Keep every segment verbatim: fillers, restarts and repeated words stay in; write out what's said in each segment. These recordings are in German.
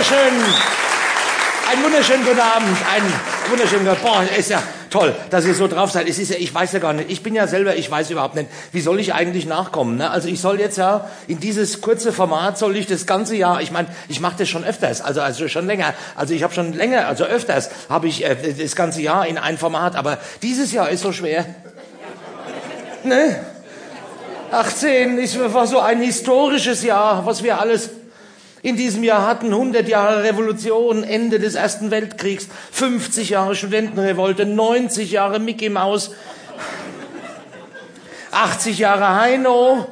wunderschönen, einen wunderschönen guten Abend, einen wunderschönen, boah, ist ja toll, dass ihr so drauf seid. Es ist ja, ich weiß ja gar nicht, ich bin ja selber, ich weiß überhaupt nicht, wie soll ich eigentlich nachkommen, ne? Also ich soll jetzt ja, in dieses kurze Format soll ich das ganze Jahr, ich meine, ich mache das schon öfters, also, also schon länger, also ich habe schon länger, also öfters habe ich äh, das ganze Jahr in ein Format, aber dieses Jahr ist so schwer. Ne? achtzehn ist, war so ein historisches Jahr, was wir alles in diesem Jahr hatten. hundert Jahre Revolution, Ende des Ersten Weltkriegs, fünfzig Jahre Studentenrevolte, neunzig Jahre Mickey Maus, achtzig Jahre Heino,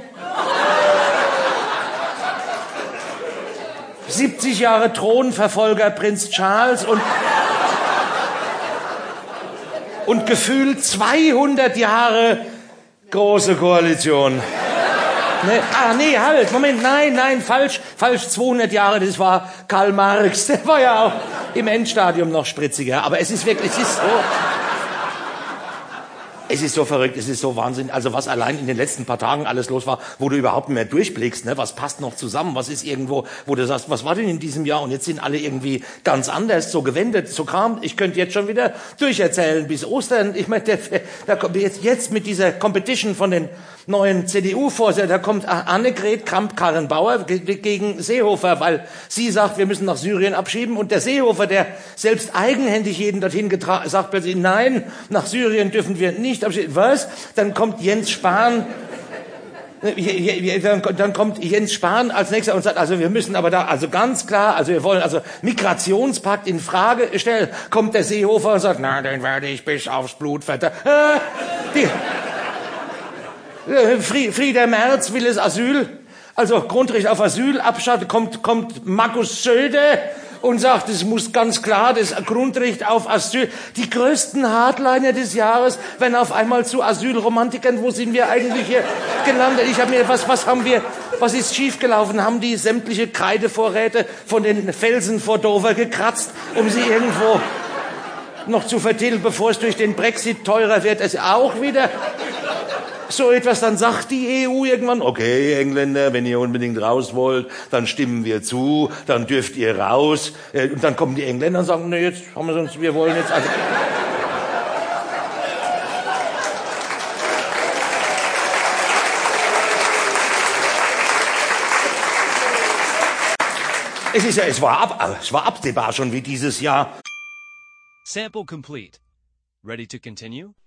siebzig Jahre Thronverfolger Prinz Charles und, und gefühlt zweihundert Jahre Große Koalition. Ne? Ah, nee, halt, Moment, nein, nein, falsch, falsch, zweihundert Jahre, das war Karl Marx, der war ja auch im Endstadium noch spritziger, aber es ist wirklich, es ist so, es ist so verrückt, es ist so Wahnsinn, also was allein in den letzten paar Tagen alles los war, wo du überhaupt nicht mehr durchblickst, ne? Was passt noch zusammen, was ist irgendwo, wo du sagst, was war denn in diesem Jahr und jetzt sind alle irgendwie ganz anders, so gewendet, so Kram, ich könnte jetzt schon wieder durcherzählen bis Ostern, ich meine, da kommt jetzt, jetzt mit dieser Competition von den neuen C D U-Vorsitzenden, da kommt Annegret Kramp-Karrenbauer gegen Seehofer, weil sie sagt, wir müssen nach Syrien abschieben und der Seehofer, der selbst eigenhändig jeden dorthin getragen, sagt plötzlich, nein, nach Syrien dürfen wir nicht abschieben. Was? Dann kommt Jens Spahn, dann kommt Jens Spahn als nächster und sagt, also wir müssen aber da, also ganz klar, also wir wollen also Migrationspakt in Frage stellen. Kommt der Seehofer und sagt, na, den werde ich bis aufs Blut verteidigen. Die Frieder Merz will das Asyl, also Grundrecht auf Asyl abschaffen, kommt, kommt Markus Söder und sagt, es muss ganz klar das Grundrecht auf Asyl. Die größten Hardliner des Jahres werden auf einmal zu Asylromantikern. Wo sind wir eigentlich hier gelandet? Ich habe mir, was, was haben wir, was ist schiefgelaufen? Haben die sämtliche Kreidevorräte von den Felsen vor Dover gekratzt, um sie irgendwo noch zu vertilgen, bevor es durch den Brexit teurer wird? Es auch wieder so etwas, dann sagt die E U irgendwann, okay, Engländer, wenn ihr unbedingt raus wollt, dann stimmen wir zu, dann dürft ihr raus. Und dann kommen die Engländer und sagen, ne, jetzt haben wir sonst, wir wollen jetzt also. Es ist ja, es war ab, es war absehbar schon wie dieses Jahr. Sample complete. Ready to continue?